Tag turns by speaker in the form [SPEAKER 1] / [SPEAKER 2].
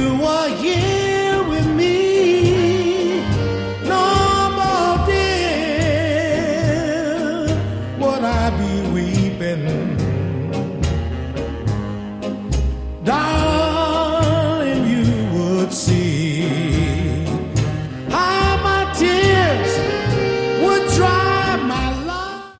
[SPEAKER 1] were here with me, no more, dear, would I be weak.